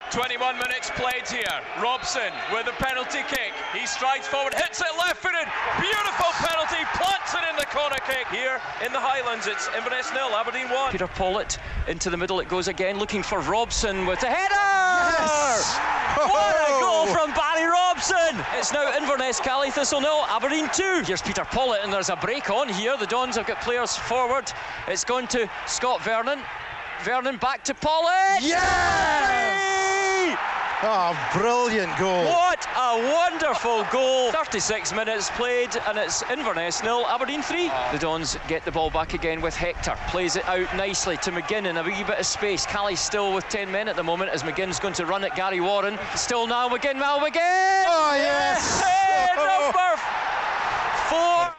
21 minutes played here. Robson with a penalty kick. He strides forward, hits it left-footed. Beautiful penalty, plants it in the corner kick. Here in the Highlands, it's Inverness 0, Aberdeen 1. Peter Pollitt into the middle it goes again, looking for Robson with the header! Yes! What a goal from Barry Robson! It's now Inverness Cally Thistle 0, Aberdeen 2. Here's Peter Pollitt and there's a break on here. The Dons have got players forward. It's gone to Scott Vernon. Vernon back to Pollitt. Yes! Oh, brilliant goal. What a wonderful goal. 36 minutes played and it's Inverness 0, Aberdeen 3. The Dons get the ball back again with Hector. Plays it out nicely to McGinn in a wee bit of space. Cally's still with 10 men at the moment as McGinn's going to run at Gary Warren. Still now McGinn, Mal McGinn! Oh, yes! Number